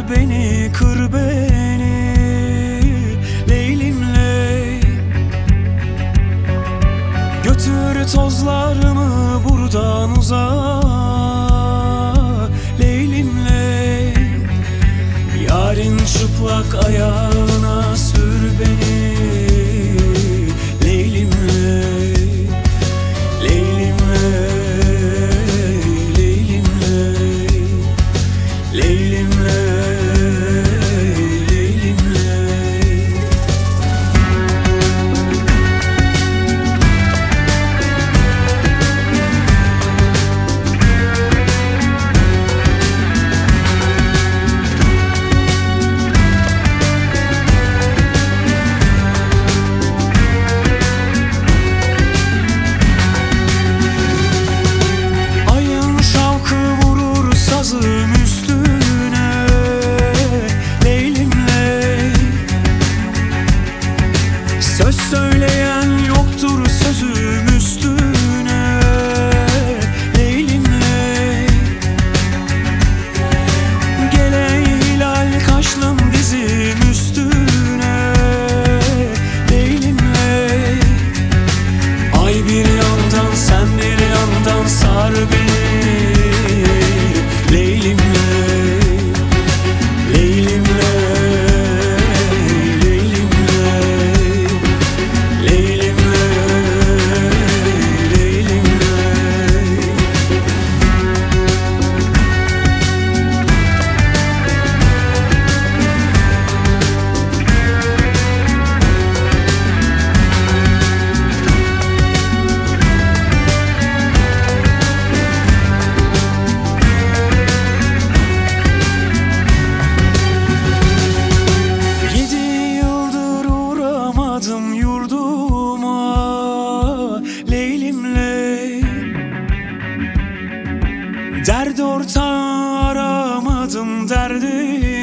beni, kır beni Leylim ley. Götür tozlarımı buradan uzağa Leylim ley. Yarın çıplak ayağına sür beni Leylim ley. Leylim ley, leylim ley. Leylim ley, leylim ley. Sazım üstüne Leylim ley. Söz söyleyen yoktur sözüm üstüne Leylim ley. Gele hilal kaşlım dizim üstüne Leylim ley. Ay bir yandan sen bir yandan sar beni Leylim ley, leylim ley, leylim ley. Leylim ley, leylim ley. Yurduma Leylim ley. Dert ortağı aramadım derdim